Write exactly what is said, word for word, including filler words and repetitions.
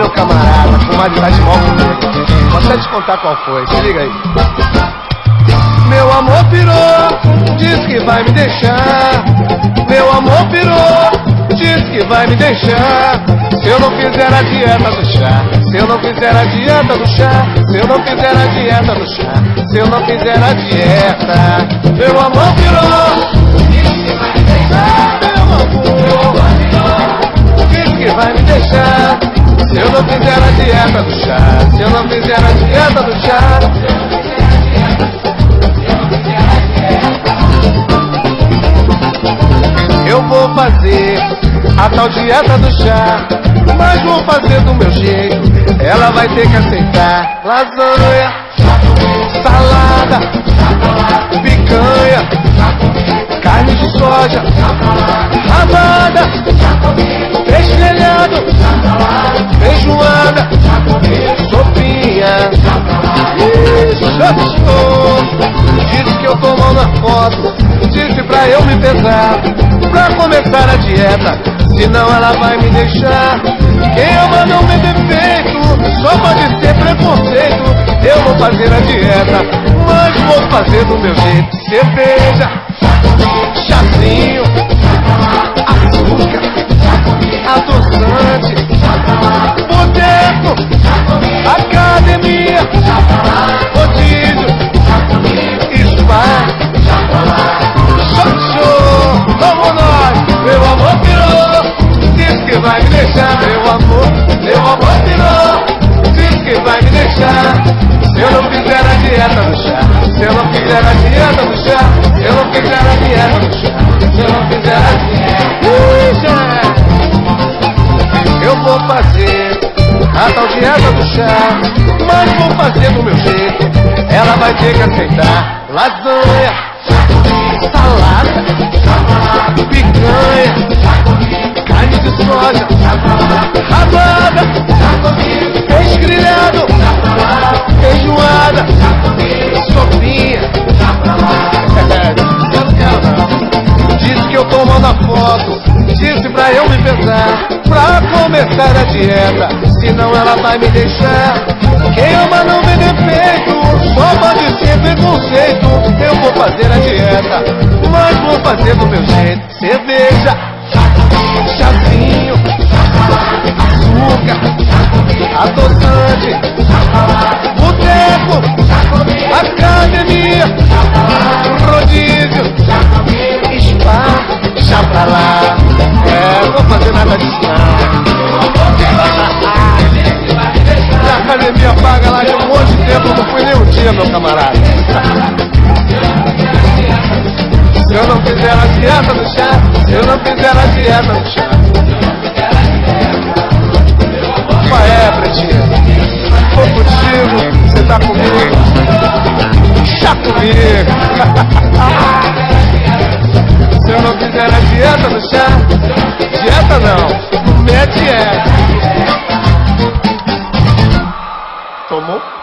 meu camarada, com uma de mal comigo. Vou até te contar qual foi, se liga aí. Meu amor pirou, diz que vai me deixar. Meu amor pirou, diz que vai me deixar. Se eu não fizer a dieta do chá, se eu não fizer a dieta do chá, se eu não fizer a dieta do chá, se eu não fizer a dieta. Meu amor pirou, diz que vai me deixar. Meu amor pirou, diz que vai me deixar. Se eu não fizer a dieta do chá, se eu não fizer a dieta do chá. Eu vou fazer a tal dieta do chá, mas vou fazer do meu jeito, ela vai ter que aceitar. Lasanha, salada, picanha, carne de soja, rabada, peixe grelhado, feijoada, sopinha. Disse que eu tô mal na foto, disse pra eu me pesar, pra começar a dieta, senão ela vai me deixar. Quem ama não vê defeito, só pode ser preconceito. Eu vou fazer a dieta, mas vou fazer do meu jeito. Cerveja, chazinho, açúcar, adoçante, boteco, academia, rodízio, spa, shot show, vamos nós. Meu amor pirou, diz que vai me deixar. Meu amor, meu amor pirou, diz que vai me deixar. Se eu não fizer a dieta do chá, se eu não fizer a dieta do chá, se eu não fizer a dieta do chá, se eu não fizer a dieta, eu vou fazer a tal dieta do chá, mas vou fazer do meu jeito, ela vai ter que aceitar. Lasanha, salada, picanha, carne de soja, rabada, peixe grelhado, feijoada, sopinha. Disse que eu tô mal na foto, disse pra eu me pesar, pra começar a dieta, senão ela vai me deixar. Quem ama não vê defeito, só pode ser preconceito. Eu vou fazer a dieta, mas vou fazer do meu jeito. Cerveja, chazinho, açúcar, adoçante, boteco, academia, rodízio, spa, chá pra lá. É, não vou fazer nada disso não. Na academia paga lá de um monte de tempo, eu não fui nem um dia, meu camarada. Se eu não fizer a dieta do chá, se eu não fizer a dieta do chá. Qual é, pretinha? Tô contigo, você tá comigo. Chá comigo. Se eu não fizer a dieta do chá, dieta não, não é dieta. Tomou?